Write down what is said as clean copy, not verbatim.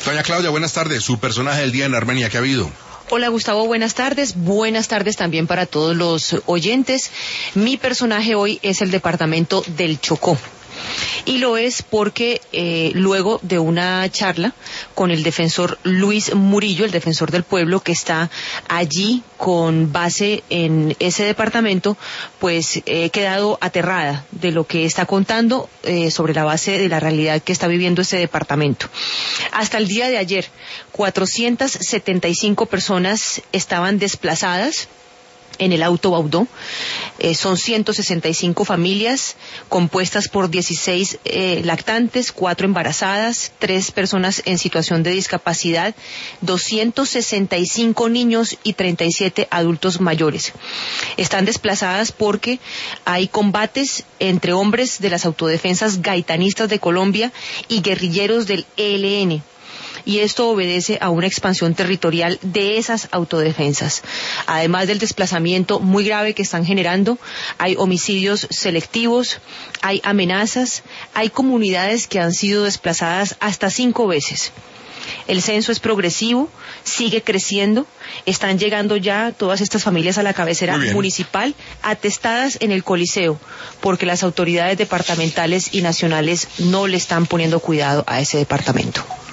Doña Claudia, buenas tardes. Su personaje del día en Armenia, ¿qué ha habido? Hola Gustavo, buenas tardes. Buenas tardes también para todos los oyentes. Mi personaje hoy es el departamento del Chocó. Y lo es porque luego de una charla con el defensor Luis Murillo, el defensor del pueblo, que está allí con base en ese departamento, pues he quedado aterrada de lo que está contando sobre la base de la realidad que está viviendo ese departamento. Hasta el día de ayer, 475 personas estaban desplazadas en el Alto Baudó. Son 165 familias compuestas por 16 lactantes, 4 embarazadas, 3 personas en situación de discapacidad, 265 niños y 37 adultos mayores. Están desplazadas porque hay combates entre hombres de las autodefensas gaitanistas de Colombia y guerrilleros del ELN. Y esto obedece a una expansión territorial de esas autodefensas. Además del desplazamiento muy grave que están generando, hay homicidios selectivos, hay amenazas, hay comunidades que han sido desplazadas hasta 5 veces. El censo es progresivo, sigue creciendo, están llegando ya todas estas familias a la cabecera municipal, atestadas en el Coliseo, porque las autoridades departamentales y nacionales no le están poniendo cuidado a ese departamento.